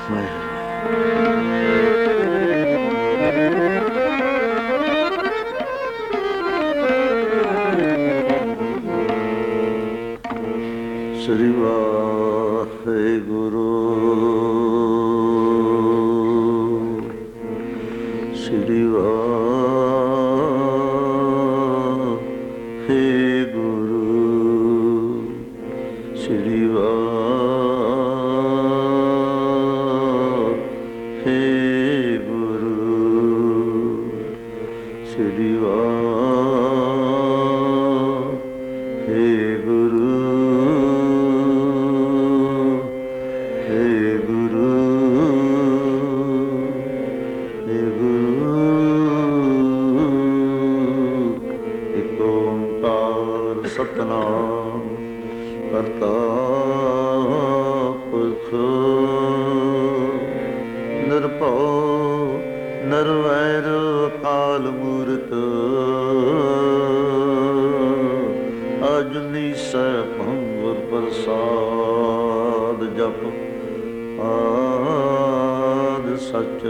ਸ੍ਰੀ ਵਾਹਿਗੁਰੂ ਸ੍ਰੀ ਵਾਹਿਗੁਰੂ ਸ੍ਰੀ ਵਾਹਿਗੁਰੂ ਸ੍ਰੀ ਵਾਹਿਗੁਰੂ ਸਤਿਨਾਮ ਕਰਤਾ ਪੁਰਖ ਨਿਰਭਉ ਨਿਰਵੈਰ ਅਕਾਲ ਮੂਰਤ ਅਜੂਨੀ ਸੈਭੰ ਗੁਰ ਪ੍ਰਸਾਦ ਜਪ ਆਦਿ ਸਚ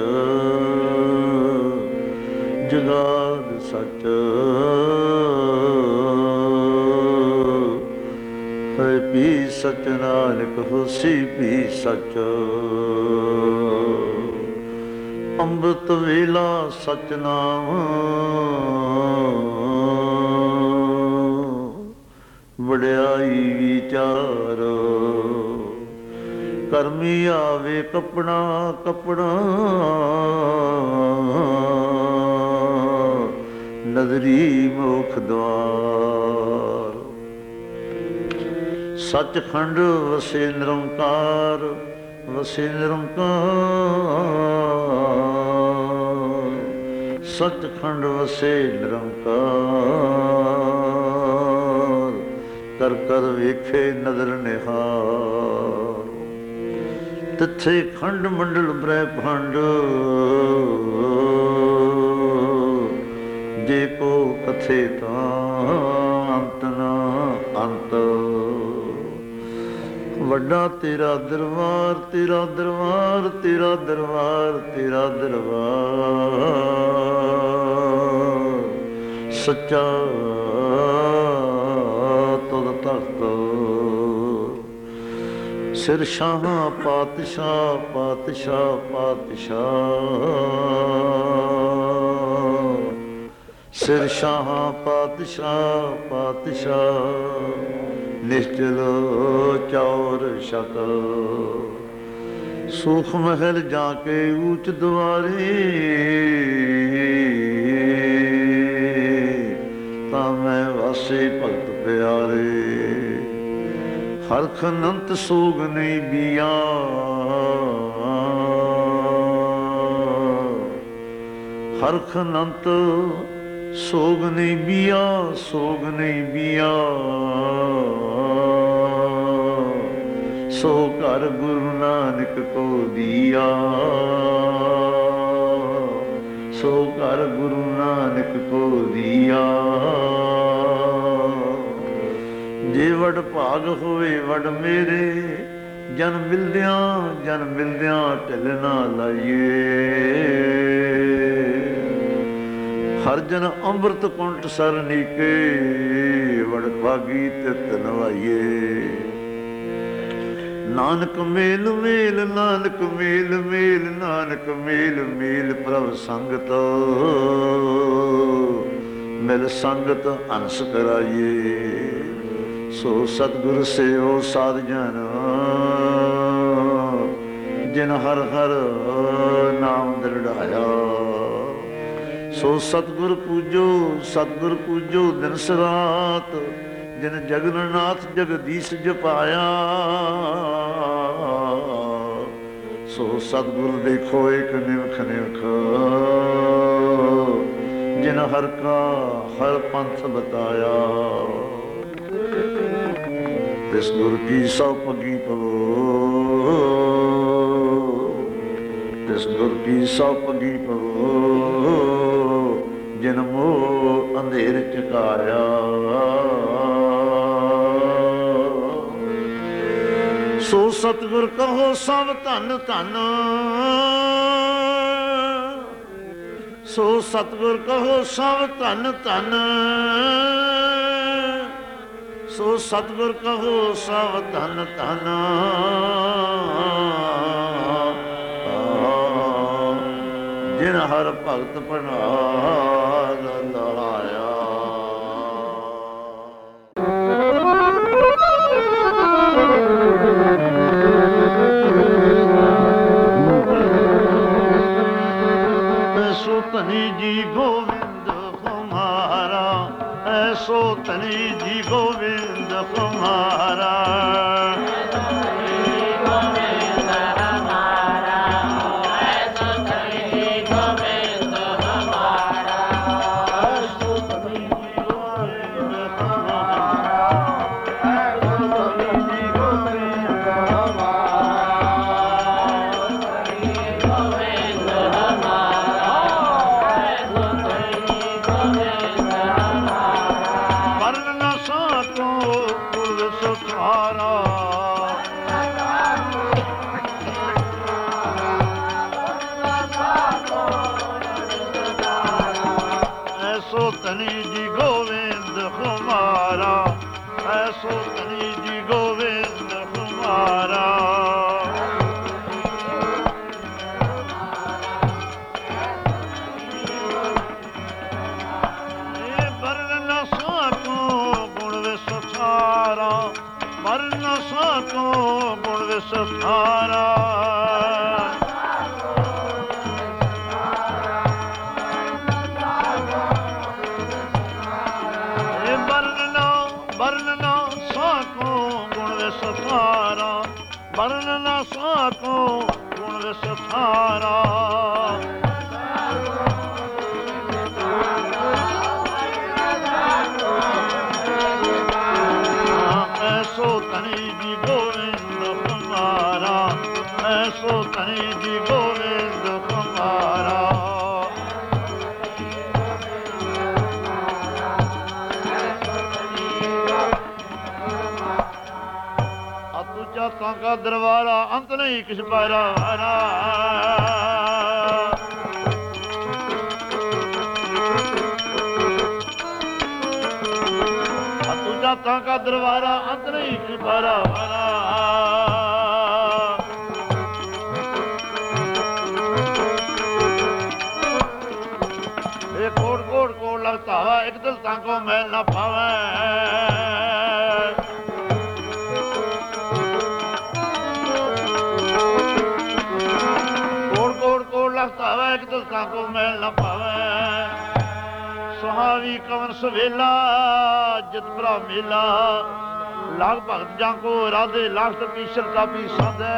ਜੁਗਾਦ ਸਚ ਵੀ ਸਚ ਨਾਨਕ ਹੋਸੀ ਵੀ ਸਚ ਅੰਮ੍ਰਿਤ ਵੇਲਾ ਸਚ ਨਾਮ ਵਡਿਆਈ ਵਿਚਾਰ ਕਰਮੀ ਆਵੇ ਕਪੜਾ ਕਪੜਾ ਨਦਰੀ ਮੁਖ ਦਵਾਰ ਸੱਚਖੰਡ ਵਸੇ ਨਿਰੰਕਾਰ ਵਸੇ ਨਿਰੰਕਾਰ ਸੱਚਖੰਡ ਵਸੇ ਨਿਰੰਕਾਰ ਕਰ ਕਰ ਵੇਖੇ ਨਦਰ ਨਿਹਾਰ ਤਿੱਥੇ ਖੰਡ ਮੰਡਲ ਬ੍ਰਹਮੰਡ ਜੇ ਕੋ ਕਥੇ ਤਾਂ ਅੰਤ ਨਾ ਅੰਤ ਵੱਡਾ ਤੇਰਾ ਦਰਬਾਰ ਤੇਰਾ ਦਰਬਾਰ ਤੇਰਾ ਦਰਬਾਰ ਤੇਰਾ ਦਰਬਾਰ ਸੱਚਾ ਤੁਧ ਤਖਤ ਸਿਰ ਸ਼ਾਹ ਪਾਤਸ਼ਾਹ ਪਾਤਸ਼ਾਹ ਪਾਤਸ਼ਾਹ ਸਿਰ ਸ਼ਾਹ ਪਾਤਸ਼ਾਹ ਪਾਤਸ਼ਾਹ ਨਿਸ਼ਚਲ ਚੌਰ ਸ਼ਤ ਸੁਖ ਮਹਿਲ ਜਾ ਕੇ ਊਚ ਦੁਆਰੇ ਤਾਂ ਮੈਂ ਵਾਸੇ ਭਗਤ ਪਿਆਰੇ ਹਰਖ ਅਨੰਤ ਸੋਗ ਨਹੀਂ ਬੀਆ ਹਰਖ ਅਨੰਤ ਸੋਗ ਨਹੀਂ ਬੀਆ ਸੋਗ ਨਹੀਂ ਬੀਆ ਸੋ ਘਰ ਗੁਰੂ ਨਾਨਕ ਕੋ ਦੀਆ ਸੋ ਘਰ ਗੁਰੂ ਨਾਨਕ ਕੋ ਦੀਆ ਜੇ ਵਡ ਭਾਗ ਹੋਵੇ ਵਡ ਮੇਰੇ ਜਨ ਮਿਲਦਿਆਂ ਢਿੱਲ ਨਾ ਲਾਈਏ ਹਰ ਜਨ ਅੰਮ੍ਰਿਤ ਕੁੰਟ ਸਰਨੀਕੇ ਵਡ ਭਾਗੀ ਤਿਤ ਨਵਾਈਏ ਨਾਨਕ ਮੇਲ ਮੇਲ ਨਾਨਕ ਮੇਲ ਮੇਲ ਨਾਨਕ ਮੇਲ ਮੇਲ ਪ੍ਰਭ ਸੰਗਤ ਮਿਲ ਸੰਗਤ ਅੰਸ ਕਰਾਈਏ ਸੋ ਸਤਿਗੁਰ ਸੇਵੋ ਸਾਧ ਜਨ ਜਿਨ ਹਰ ਹਰ ਨਾਮ ਦਰੜਾਇਆ ਸੋ ਸਤਿਗੁਰ ਪੂਜੋ ਦਿਨ ਸਰਾਤ ਜਿਨ ਜਗਨਨਾਥ ਜਗਦੀਸ਼ ਜਪਾਇਆ ਸੋ ਸਤਿਗੁਰ ਦੇਖੋ ਇੱਕ ਨਿਮਖ ਨਿਮਖ ਜਿਨ ਹਰ ਕਾ ਹਰ ਪੰਥ ਬਤਾਇਆ ਤਿਸ ਗੁਰ ਕੀ ਸਭ ਪਗੀ ਪਵੋ ਤਿਸ ਗੁਰ ਕੀ ਸਭ ਪਗੀ ਪਵੋ ਜਿਨ ਮੋਹ ਅੰਧੇਰ ਚਕਾਇਆ ਸੋ ਸਤਿਗੁਰ ਕਹੋ ਸਭ ਧਨ ਧਨ, ਸੋ ਸਤਿਗੁਰ ਕਹੋ ਸਭ ਧਨ ਧਨ, ਸੋ ਸਤਿਗੁਰ ਕਹੋ ਸਭ ਧਨ ਧਨ। ਜਿਨ ਹਰ ਭਗਤ ਪ੍ਰਣਾਦ ਲਾਇਆ। ਐਸੋ ਧਨੀ ਜੀ ਗੋਵਿੰਦ ਹਮਾਰਾ, ਐਸੋ ਧਨੀ ਜੀ ਗੋਵਿੰਦ ਹਮਾਰਾ, ਧਨੀ ਜੀ ਗੋਵਿੰਦ ਹਮਾਰਾ, ਐਸੋ ਧਨੀ ਜੀ ਗੋਵਿੰਦ ਹਮਾਰਾ। ਇਹ ਵਰਨ ਸਾਕੋ ਗੁਣ ਵਿਸਥਾਰਾ, ਵਰਨ ਸਾਕੋ ਗੁਣ ਵਿਸਥਾਰਾ। ਵਰਨ ਨਾ ਸਾਕੋ ਗੁਣ ਵਿਸਥਾਰਾ। ਐਸੋ ਧਨੀ ਜੀ ਗੋਵਿੰਦ ਹਮਾਰਾ, ਐਸੋ ਧਨੀ ਜੀ ਗੋਵਿੰਦ ਹਮਾਰਾ। जाता का दरबारा अंत नहीं किस पारा हरा। तू जाता का दरबारा अंत नहीं किस पारा हरा। एक कोट कोट कोट लगता है एक दिल ताको मैल न पावे। लगता है एक दिलता को मैल न पावे। सुहावी कवन सवेला जित भरा मेला, लाख भगत जाको राधे लाख तपीशर तापी साधे।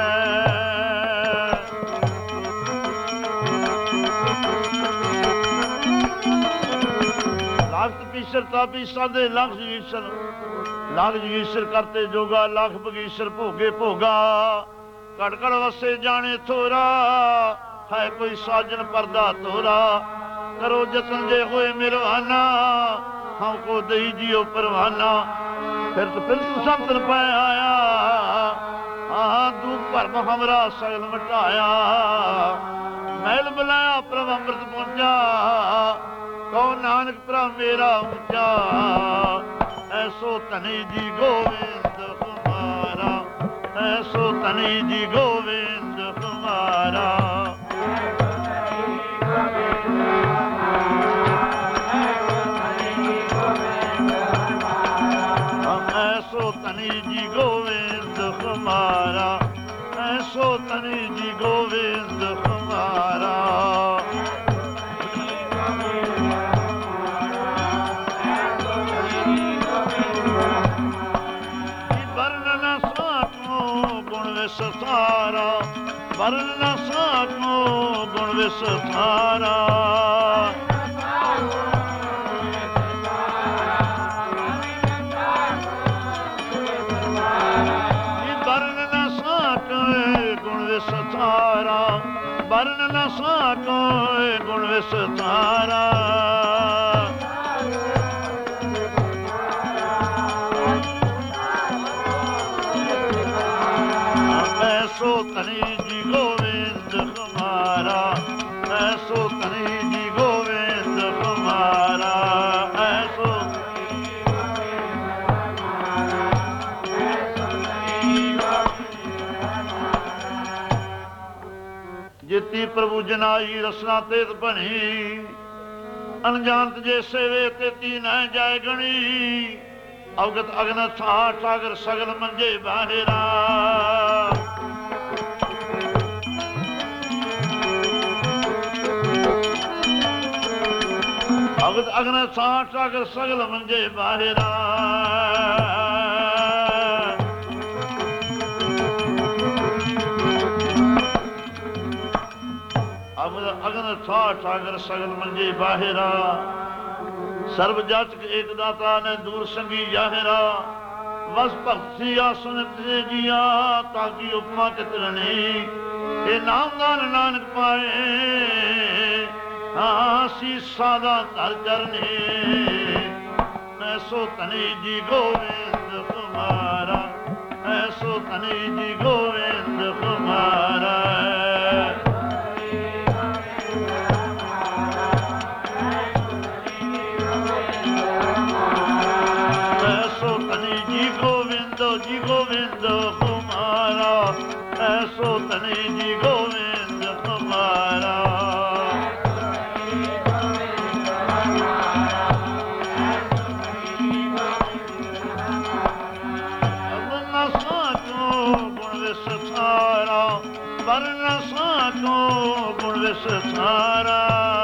लाख तपीशर तापी साधे लाख जगीशर करते जोगा, लाख बगीशर भोगे भोगा। कड़ कड़ वसे जाने थोरा, है कोई साजन परदा तोरा। करो जतन जे होए मिरवाना, हमको दही जियो परवाना। फिर तू संतन पै आया, हाँ दूध भरम हमरा सगल मटाया। मैल बुलाया प्रभ अमृत पहुंचा, कहो नानक प्रभ मेरा ऊंचा। ऐसो धनी जी गोविंद हमारा, ऐसो धनी जी गोविंद हमारा। ऐसो धनी जी गोविंद हमारा, ऐसो धनी जी गोविंद हमारा। वर्ण न साको गुण विस्तारा, वर्ण न साको गुण विस्तारा। विस्तारा वर्ण न साको गुण विस्तारा। ऐसो तनी जी गोविंद हमारा, ऐसो तनी जी गोविंद हमारा, ऐसो जिती प्रभु जनाई रसना तेत बनी, अनजानत जे सेवे तेती न जाय गणी, अवगत अगन ठाठ सागर सगल मंजे बाहेरा। अवगत अगन ठाठ सागर सगल मंजे बाहेरा। अगन ठाठ सागर सगल मंजे बाहेरा। सर्व जाचक एक दाता ने दूर संगी जाहिरा, वस भक्ति आसन ते जिया, ताकि उपमा कितरणी, ये नामदान नानक पाए, सी सादा धर चरनी। ऐसो तनी जी गोविंद हमारा, ऐसो तनी जी गोविंद हमारा। जी गोविंद हमारा, ऐसो तनी जी गोविंद हमारा। वर्ण साचो गुण विस्तारा, वर्ण साचो गुण विस्तारा।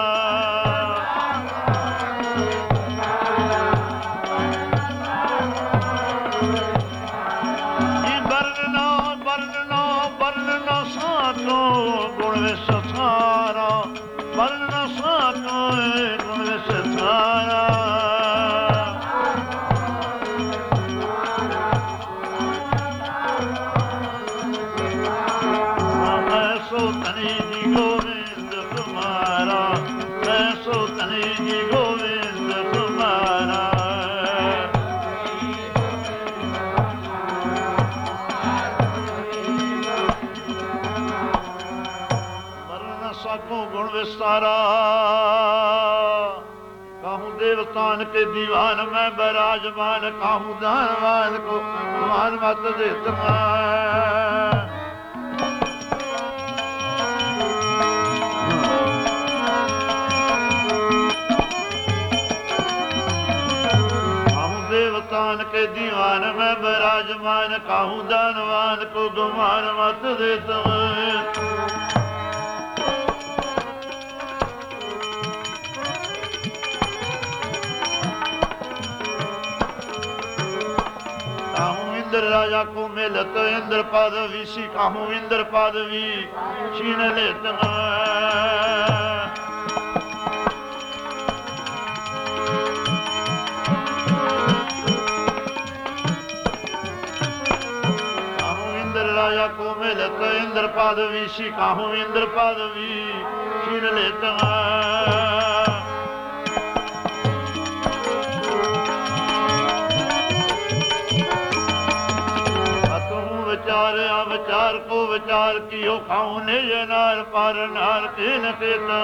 गुण विस्तारा, वर्ण साचो गुण विस्तारा। ऐसो तनी जी गोविंद हमारा, ऐसो तनी जी गोविंद हमारा। गुण विस्तारा, कहूँ देवतान के दीवान में बैराजमान, कहूँ दानवान को मान मत देता। कहूँ देवतान के दीवान में बैराजमान, कहूँ दानवान को गुमान मत देता। इंद्र राजा को मिलत इंद्र पदवी, सिखाहूँ इंद्र पदवी छीन लेत। इंद्र राजा को मिलत इंद्र पदवी, सिखाहूँ इंद्र पदवी छीन लेत। विचार को विचार कियो, खाऊं निज नार पर नार किन केता।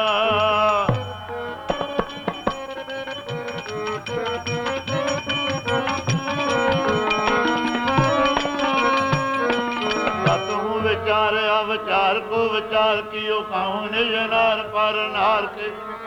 विचार अविचार को विचार कियो, खाऊं निज नार पर नार के।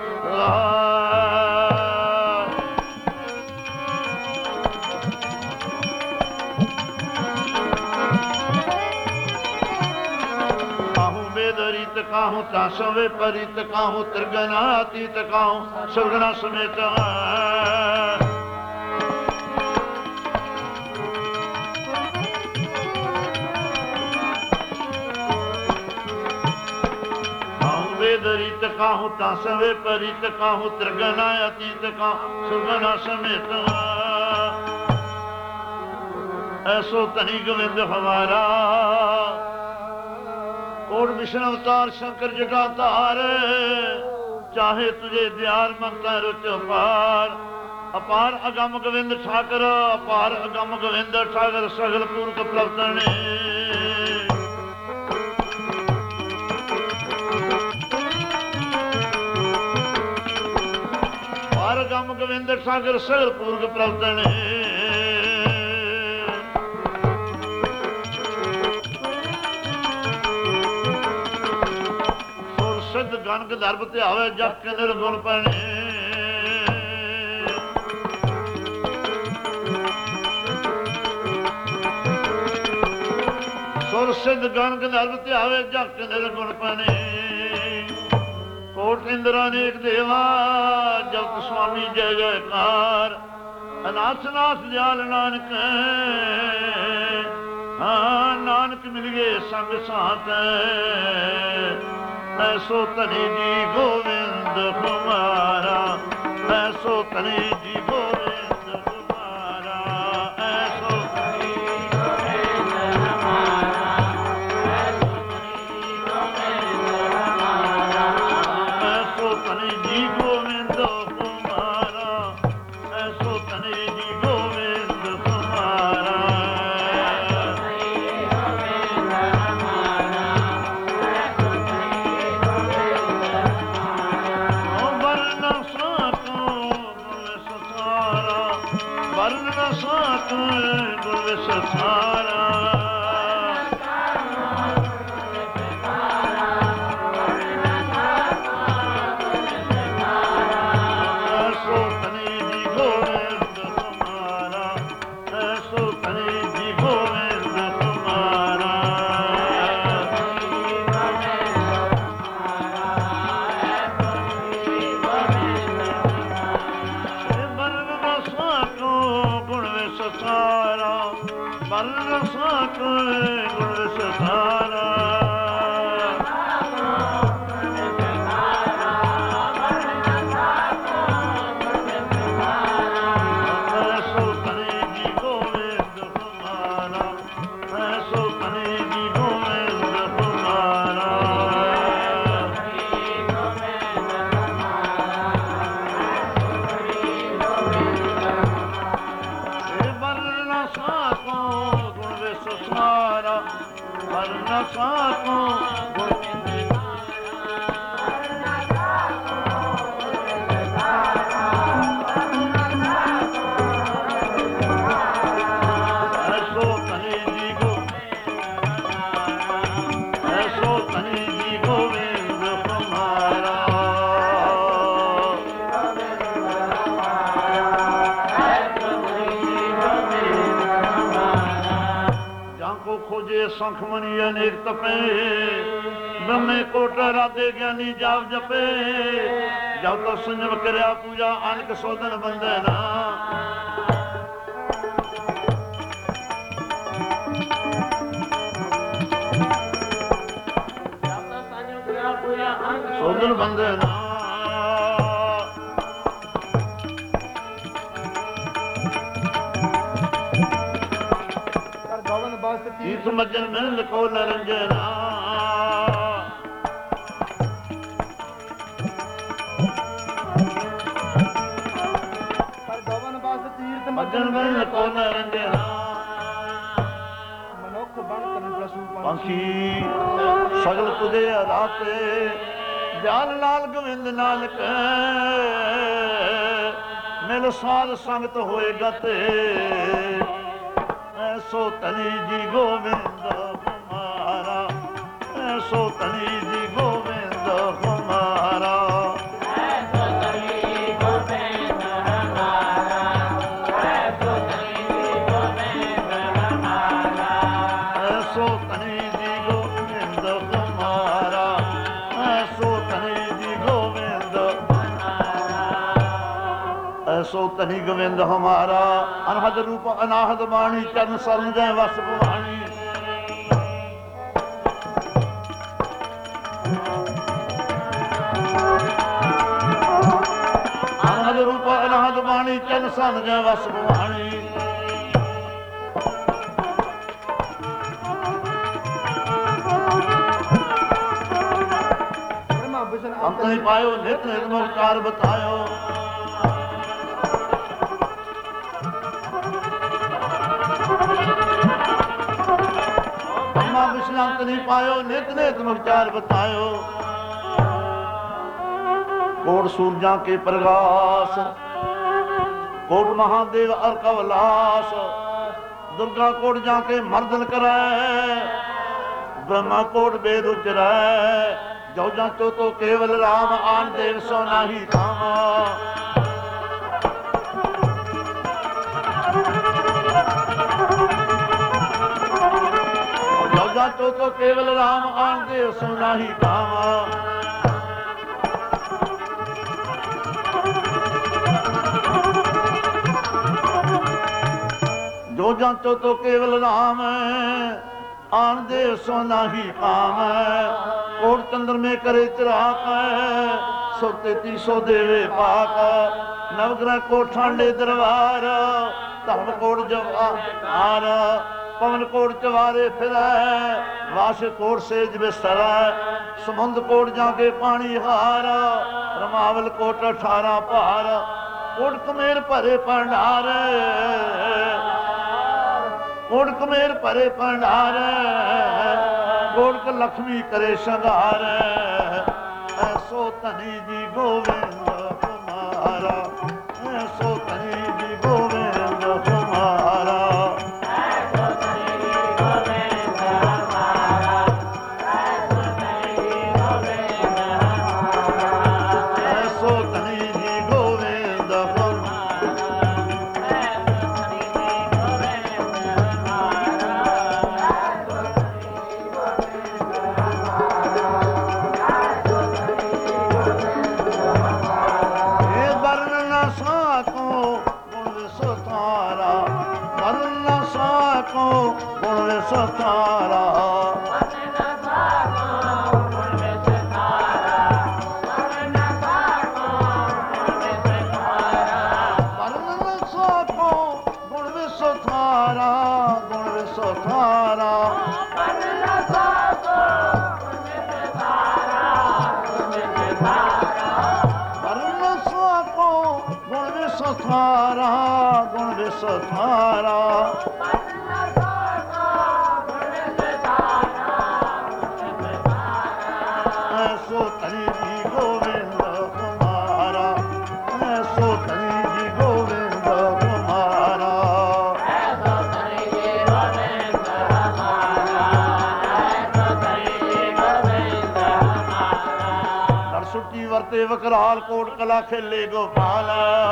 रीत काहूँ तासवे परित काहूँ, त्रिगणातीत काहूँ सुगुणा समेत। वेद रीत काहूँ तासवे परित काहूँ, त्रिगणातीत काहूँ सुगुणा समेत। ऐसो तनी गोविंद हमारा, कोट विष्णु अवतार शंकर जटाधार, चाहे तुझे दयाल मनता रुच अपार। अपार अगम गोविंद ठाकर, अपार अगम गोविंद ठाकर, सगल पूर्ख प्लवतने। ਗੋਬਿੰਦ ਸਾਗਰ ਸਗਲ ਪੂਰਗ ਪ੍ਰਵਤਣੇ ਸੁਰ ਸਿੱਧ ਗਨ ਗੰਧਰਵ ਧਿਆਵੇ ਜਪ ਕੇ ਨਿਰਗੁਣ ਪੈਣੇ ਸੁਰ ਸਿੱਧ ਗਨ ਗੰਧਰਵ ਧਿਆਵੇ ਜਪ ਕੇ ਨਿਰਗੁਣ ਪੈਣੇ ਕੋਟ ਇੰਦਰਾ ਅਨੇਕ ਦੇਵਾ ਜਪਤ ਸੁਆਮੀ ਜੈ ਜੈਕਾਰ ਅਨਾਥ ਨਾਥ ਦਿਆਲ ਨਾਨਕ ਹਾਂ ਨਾਨਕ ਮਿਲ ਗਏ ਸੰਗ ਸਾਥ ਐਸੋ ਧਨੀ ਜੀ ਗੋਵਿੰਦ ਕੁਮਾਰਾ ਐਸੋ ਧਨੀ ਜੀ ਗੋਵਿੰਦ ਕੁਮਾਰਾ ਐਸੋ ਧਨੀ ਗੋਵਿੰਦ ਕੁਮਾਰਾ ਐਸੋ ਧਨੀ ਜੀ ਗੋਵਿੰਦ ਕੁਮਾਰਾ ਐਸੋ ਧਨੀ ਜੀ ਗੋਵਿੰਦ ਕੁਮਾਰਾ ਵਰਨ ਸਾਤ ਗੁਰ ਵਿਸਥਾਰਾ ਐਸੋ ਧਨੀ ਜੀ ਗੋਵਿੰਦ ਕੁਮਾਰਾ ਐਸੋ ਧਨੀ ਜੀ ਗੋਵਿੰਦ ਕੁਮਾਰਾ ਵਰਨ ਸਾਤ ਗੁਰ ਵਿਸਥਾਰਾ ਐਸੋ ਧਨੀ ਜੀ ਗੋਵਿੰਦ ਕੁਮਾਰਾ ਐਸੋ ਧਨੀ ਜੀ ਗੋਵਿੰਦ ਕੁਮਾਰਾ ਵਰਨ ਸਾਤੋ ਐਸੋ ਧਨੀ ਜੀ ਐਸੋ ਧਨੀ ਜੀ ਗੋਵਿੰਦ ਕੁਮਾਰਾ ਜਾਂਕੋ ਖੋਜੇ ਸੰਖ ਮਨੀ ਅਨੇਕ ਤਪੇ ਬ੍ਰਹਮੇ ਕੋਟ ਰਾਧੇ ਗਿਆਨੀ ਜਾਪ ਜਪੇ ਜਬ ਤੋ ਸੰਜਮ ਕਰਿਆ ਪੂਜਾ ਅਨਕ ਸੋਧਨ ਬੰਦੇ ਨਾ ਸੋਧਨ ਬੰਦੇ ਨਾ ਤੀਰਥ ਮੱਜਨ ਮਿਲ ਕੋ ਨਰੰਜਨਾ ਪਰ ਗਵਨ ਬਸ ਤੀਰਥ ਮੱਜਨ ਮਿਲ ਕੋ ਨਰੰਜਨਾ ਮਨੁੱਖ ਬਣ ਤਨ ਪਸ਼ੂ ਪੰਛੀ ਸਗਲ ਤੁਝੇ ਰਾਤੇ ਦਿਆਲ ਲਾਲ ਗੋਵਿੰਦ ਨਾਨਕ ਮਿਲ ਸਾਧ ਸੰਗਤ ਹੋਏ ਗਤੇ ਐਸੋ ਧਨੀ ਜੀ ਗੋਵਿੰਦ ਕੁਮਾਰਾ ਐਸੋ ਧਨੀ ਜੀ ਗੋਵਿੰਦ ਕੁਮਾਰਾ ਐਸੋ ਧਨੀ ਗੋਵਿੰਦ ਕੁਮਾਰਾ ਐਸੋ ਧਨੀ ਗੋਵਿੰਦ ਕੁਮਾਰਾ ਐਸੋ ਧਨੀ ਜੀ ਗੋਵਿੰਦ ਕੁਮਾਰਾ ਐਸੋ ਧਨੀ ਜੀ ਗੋਵਿੰਦ ਐਸੋ ਧਨੀ ਗੋਵਿੰਦ ਹਮਾਰਾ ਅਨਹਦ ਰੂਪ ਅਨਾਹਦ ਬਾਣੀ ਚਰਨ ਸਰਨ ਜੈ ਵਸ ਭਵਾਨੀ ਅਨਹਦ ਰੂਪ ਅਨਾਹਦ ਬਾਣੀ ਚਰਨ ਸਰਨ ਜੈ ਵਸ ਭਵਾਨੀ ਅੰਤ ਨਹੀਂ ਪਾਇਓ ਨਿਤ ਨਿਤ ਮੁਖਤਾਰ ਬਤਾਇਓ ਵਿਸ਼ਰਾਂਤ ਨਹੀਂ ਪਾਇਓ ਨਿਤ ਨਿਤ ਮੁਖਤਾਰ ਬਤਾਇਓ ਕੋਟ ਸੂਰਜਾਂ ਕੇ ਪ੍ਰਗਾਸ कोट महादेव अर कवलास, दुर्गा कोट जाके मर्दन करे, ब्रह्मा कोट वेद उचरै, जो जाचो तो केवल राम, आन देव सो नाही थामा। जो जाचो तो केवल राम, आन देव सो नाही थामा। जो जाचो तो केवल राम, आन देव सो नाही काम। कोट चंद्र में करे चिराग, सो 3300 देवे पाक। नवग्रह कोट ठांडे दरबार, धर्म कोट जवार। पवन कोट चवारे फिरै, वास कोट सेज बिस्तर। समुंद कोट जाके पानी हार, रमावल कोट 18 पार। कोट कमेर भरे भंडार, कोट कमेर भरे भंडार। कोट लक्ष्मी करे श्रृंगार, ऐसो धनी जी गोविंद कुमारा, ऐसो धनी जी गोविंद कुमारा। ऐसो धनी जी गोविंद सतारा। सतारा गुण विसतारा, ऐसो धनी जी गोविंद कुमारा, ऐसो धनी जी गोविंद कुमारा। सुटी वरते वकराल कोट कला खेले गोपाल।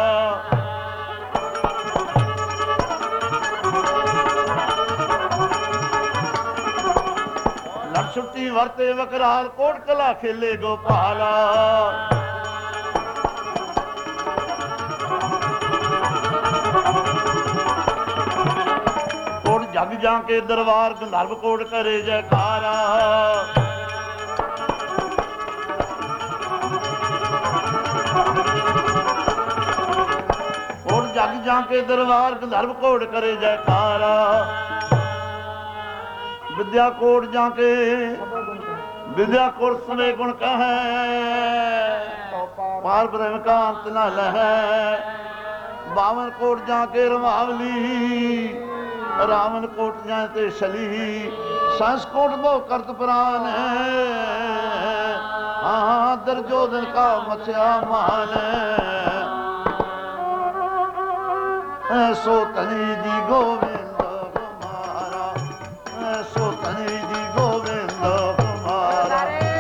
छुट्टी वरते वकराल कोट कला खेले गोपाल। कोट जग जाके दरबार गंधर्व कोट करे जयकारा। कोट जग जाके दरबार गंधर्व कोट करे जयकारा। विद्या कोट जाके विद्या कोट समय गुण कहे, पार ब्रह्म का अंत न लहै। बावन कोट जाके रमावली, रावण कोट जाते शली। सांस कोट बो करत प्राण, हाँ दुर्योधन का मत्स्या मान। ऐसो धनी जी गोविंद कुमारा, ऐसो धनी जी गोविंद कुमारा।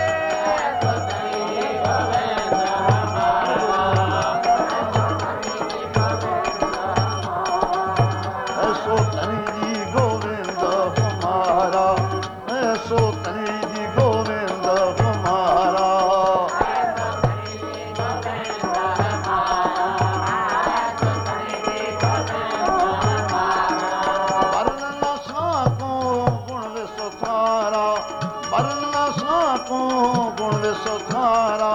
ऐसो धनी जी गोविंद कुमारा, ऐसो धनी जी गोविंद कुमारा। गुण विसुखारा,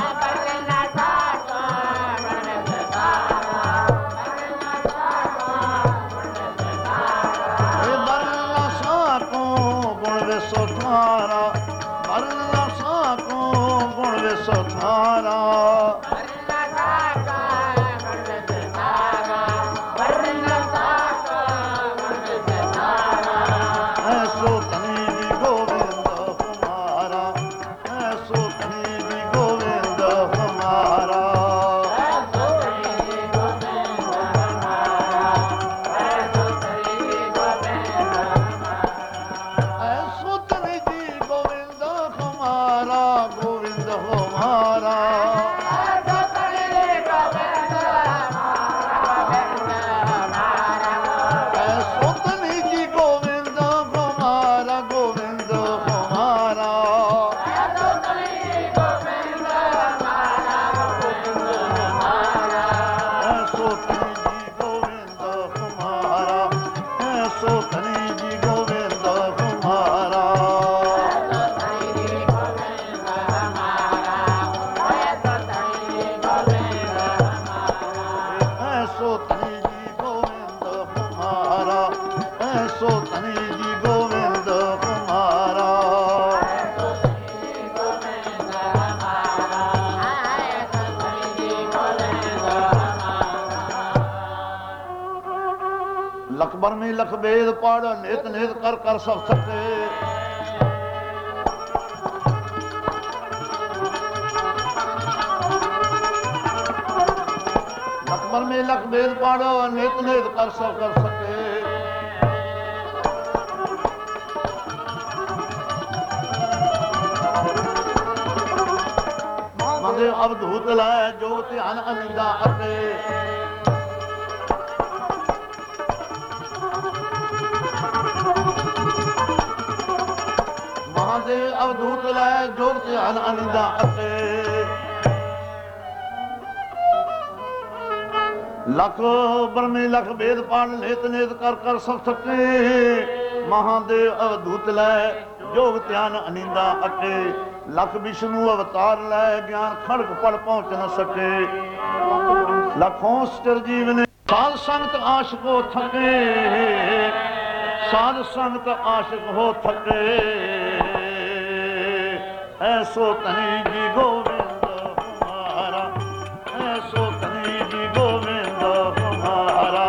गुण विसुखारा, वरना साको गुण विसुखारा। ऐसो धनी जी गोविंद कुमारा, ऐसो धनी जी गोविंद कुमारा। में लख भेद पाड़ नेत नेत कर कर सब सके लखबर में लख भेद पाड़ो नेत नेत कर सब कर सके महादेव अवधूत लाए जो ध्यान अनिंदा अते महादेव अवधूत लाए जो ध्यान अनिंदा अते लख ब्रह्मे लख भेद पाड़ नेत नेत कर कर सब सके महादेव अवधूत लाए जोग ध्यान अनिंदा अटे लख विष्णु अवतार लाए ज्ञान खड़ग पड़ पहुंच न सके लखों चिरजीव ने साध संगत आशिक हो थके साध संगत आशिक हो थके ऐसो तनी जी गोविंद हमारा ऐसो तनी जी गोविंद हमारा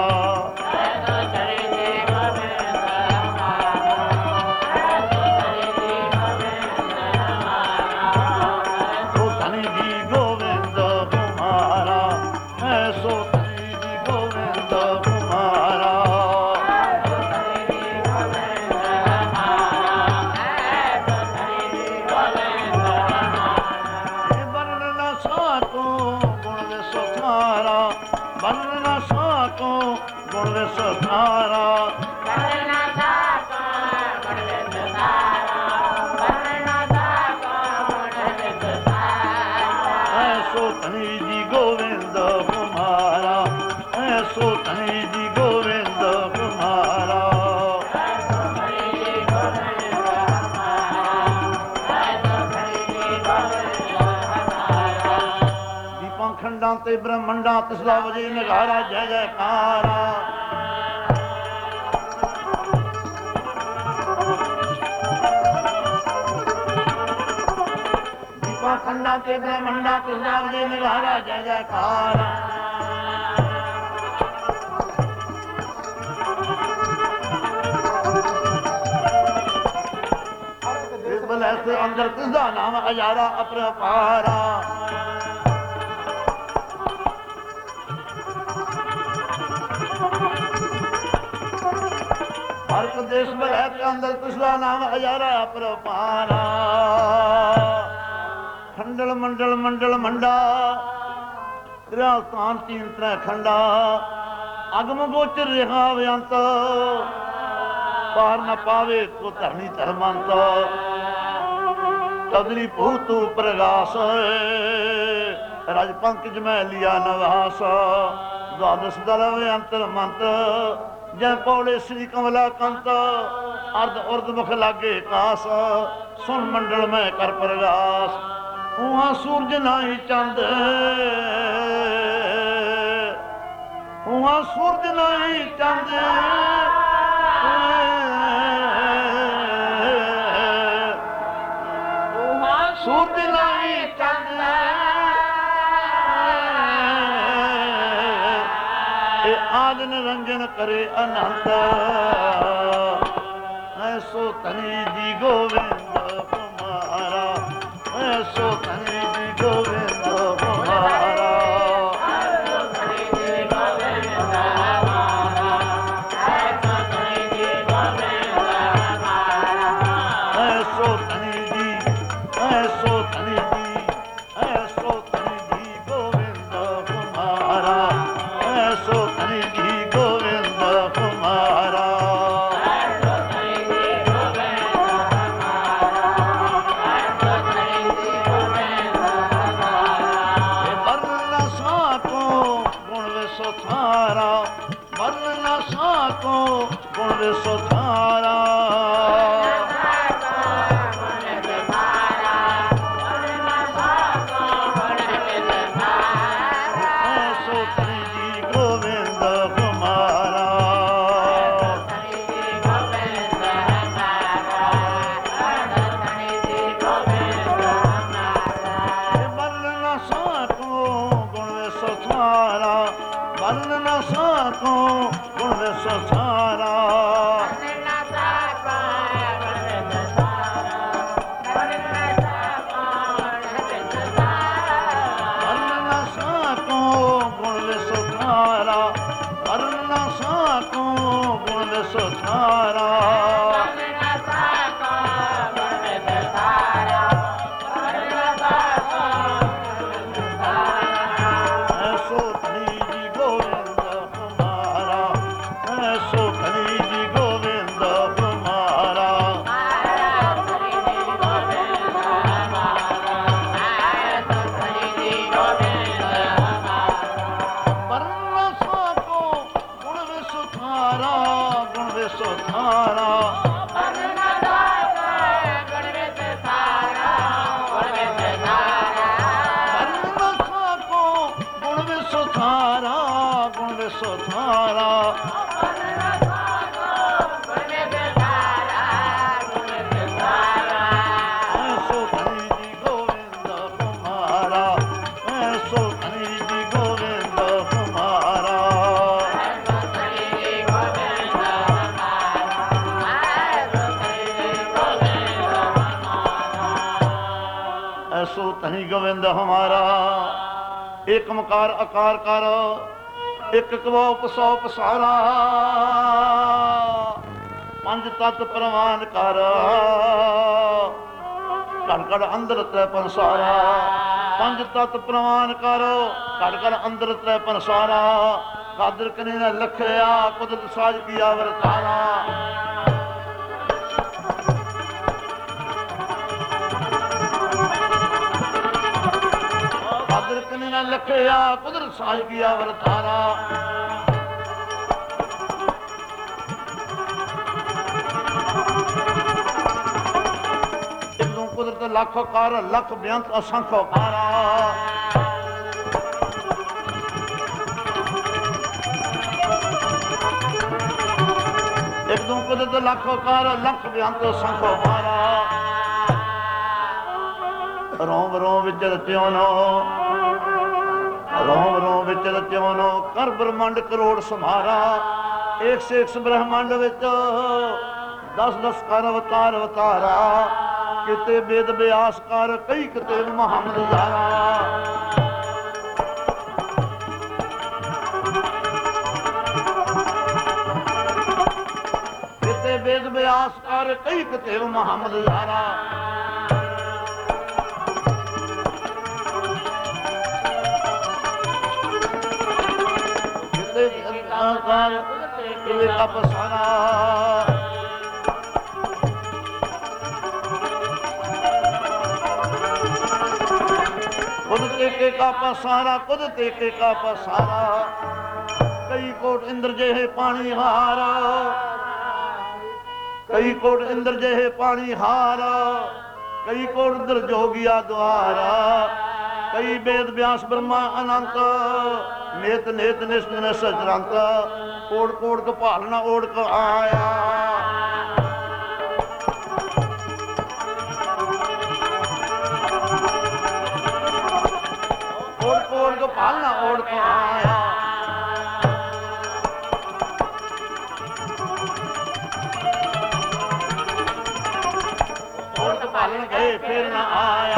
ते ब्रह्मंडा तिसला वजे नगारा जय जयकारा दीपा खंडा ते ब्रह्मंडा तिसला वजे नगारा जय जयकारा ऐसे अंदर तिसदा नाम अजारा अपरपारा देश में है के अंदर पिछला नाम हजारा अपरपारा खंडल मंडल मंडल मंडा त्रिस्थान तीन त्रै खंडा अगम गोचर रेखा व्यंत पार न पावे को धरनी धर्मंत कदरी भूतु प्रगास राजपंकज में लिया नवास द्वादश दल अंतर मंत्र जय पौड़े श्री कमला कंत अर्ध उर्द मुख लागे कास सुन मंडल में कर प्रगास वहां सूरज नाही चंद वहां सूरज नाही चंद सूरज नाही चंद आदन रंजन करे अनंत ऐसो तनी जी गोविंद कुमारा ऐसो तनी जी गोविंद कुमारा ऐसो तनी जी ऐसो तनी जी ऐसो तनी जी ऐसो तनी जी गोविंद कुमारा ऐसो तनी जी गोविंद कुमारा वर्ण साको गुण विसो थारा वर्ण साको गुण विसो थारा वर्ण न साको गुण विसो थारा ऐसो तनी गोविंद हमारा। एक मकार आकार कर एक कवो पसो पसारा, पंज तत्त प्रवान कर घड़ घड़ अंदर त्रेपन सारा। पंज तत्त प्रवान कर घड़ घड़ अंदर त्रेपन सारा। कादर कने न लखया कुदरत साज किया वरतारा। कादर कने न लखया कुदरत साज किया वरतारा। इदों कुदरत लख कर लख बेअंत असंख्य कारा। एकदों कुदरत लख कर लख बेअंत असंख्य कारा। रोम रोम विच रत्योनो, रोम रोम विच रत्योनो कर ब्रह्मंड करोड़ समारा। एक से एक ब्रह्मंड विच 10-10 कर अवतार अवतारा। किते वेद व्यास कर कई किते मुहम्मद यारा। किते वेद व्यास कर कई किते मुहम्मद यारा। किते कर किते का पसारा। खुद ते का पसारा खुद ते का पसारा। कई कोट इंद्र जेहे पानी हारा। कई कोट इंद्र जेहे पानी हारा। कई कोट इंद्र जोगिया द्वारा। कई वेद व्यास ब्रह्मा अनंत। नेत नेत निष्ठ सचरंत। कोड़ कोड़ को भालना ओढ़ को आया। कोड़ कोड़ को भालना ओढ़ को आया। ओढ़ को भालन गए फिर न आया।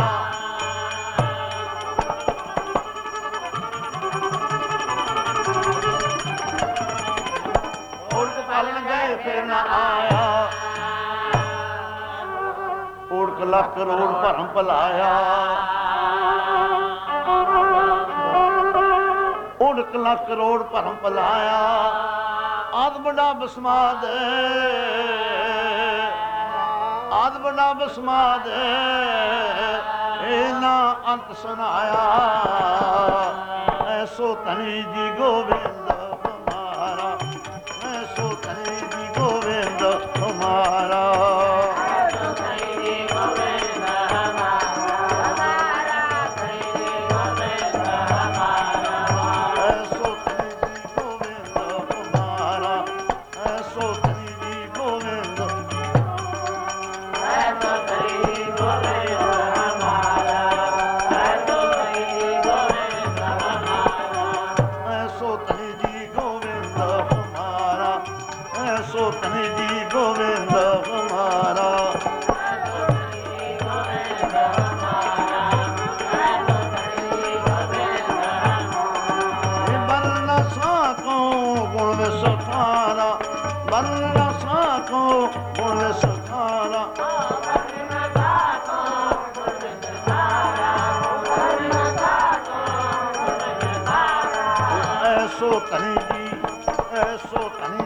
फिर न आया। ओढ़ लाख करोड़ भरम भलाया। ओढ़ लाख करोड़ भरम भलाया। आद बड़ा बसमाद आद बड़ा बसमाद ना अंत सुनाया। ऐसो तनी जी गोविंद हमारा। ऐसो तनी जी गोविंद हमारा। ऐसो तनी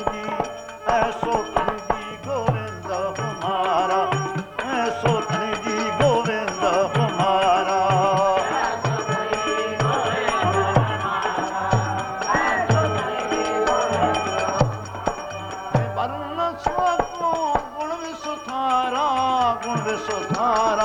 जी गोविंद हमारा। ऐसो तनी जी गोविंद हमारा। वर्ण सको गुण विसुधारा। गुण विसुधारा।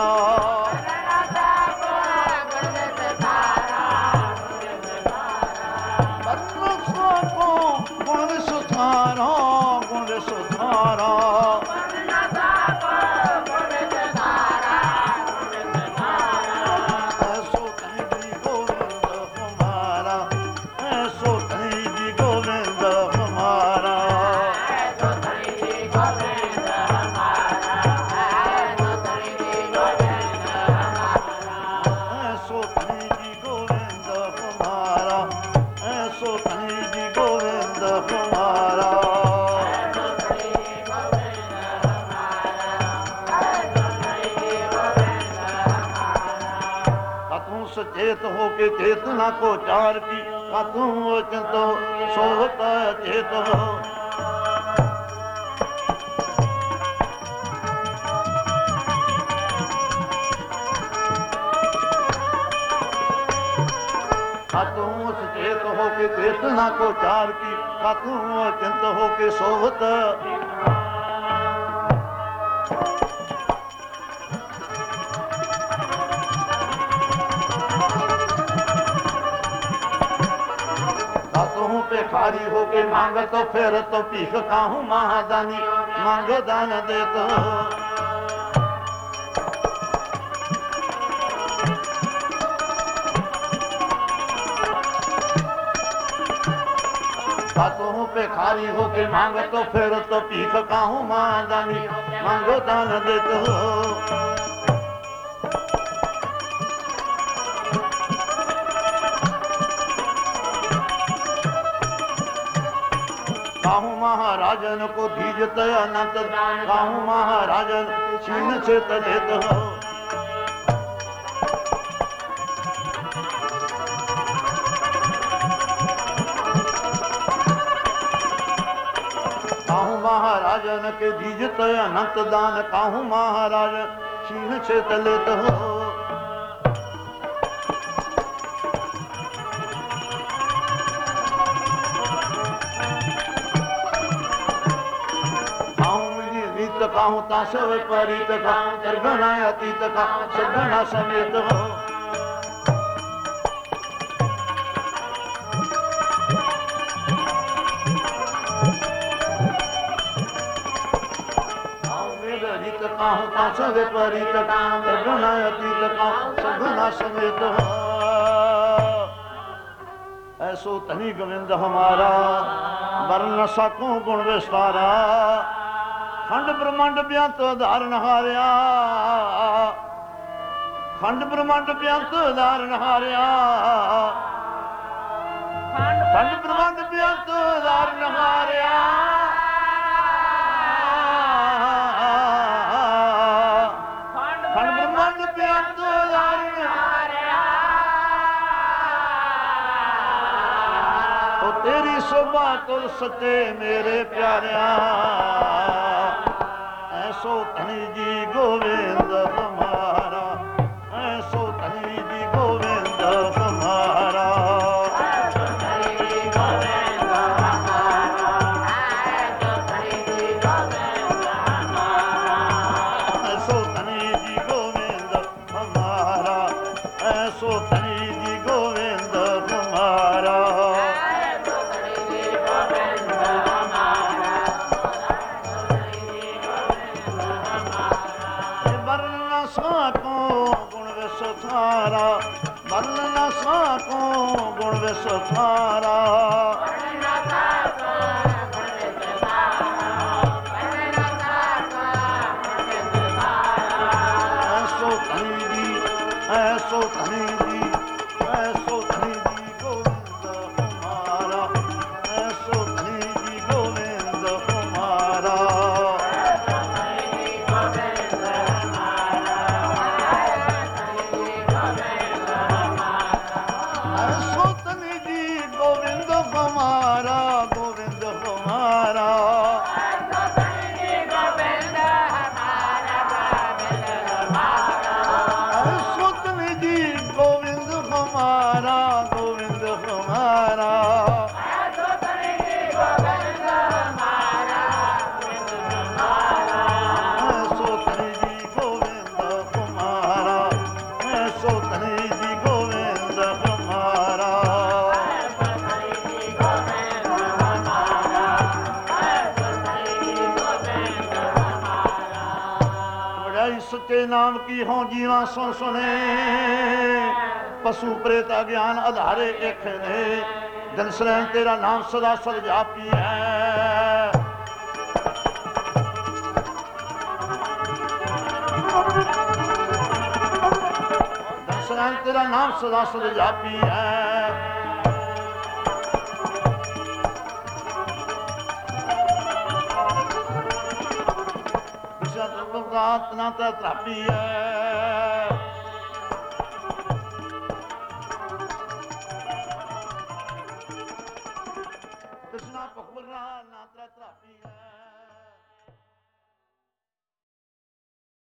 सचेत हो के चेतना को चार की तू चिंतो सोता चेत हो तू सचेत हो के चेतना को चार की तू चिंत हो के सोवत पे खारी हो के मांग तो फिर तो भीख काहू महादानी मांग दान दे तो बातों पे खारी हो के मांग तो फिर तो भीख काहू महादानी मांग दान दे तो काहू महाराजन को दीजत अनंत काहू महाराजन छीन से तलेत हो काहू महाराजन के दीजत अनंत दान काहू महाराजन छीन से तलेत हो काहू तासव परित काहू दर्गना अतीत काहू सगना समेत हो काहू तासव परित काहू दर्गना अतीत काहू सगना समेत हो ऐसो धनी गोविंद हमारा वर्ण सको गुण विस्तारा खंड ब्रह्मांड ब्यांत धारण हारिया खंड ब्रह्मांड ब्यांत धारण हारिया खंड ब्रह्मांड ब्यांत धारण हारिया खंड ब्रह्मांड ब्यांत धारण हारिया तो तेरी शोभा तुल सचे मेरे प्यारिया ऐसो धनी जी गोविंद हमारा ऐसो धनी जी गोविंद हमारा ऐसो धनी जी गोविंद हमारा ऐसो धनी जी गोविंद हमारा ऐसो धनी जी गोविंद हमारा ऐसो धनी जी गोविंद हमारा सारा वर्ण साको गुण विस्तारा ऐसो धनी जी ऐसो धनी जी ऐसो धनी जी गोविंद हमारा ऐसो धनी जी गोविंद हमारा सच्चे नाम की हो जीवा सुन सुने पशु प्रेत अज्ञान आधारे एक ने जन शरण तेरा नाम सदा सद जापी है जन शरण तेरा नाम सदा सद जापी है त्रापी है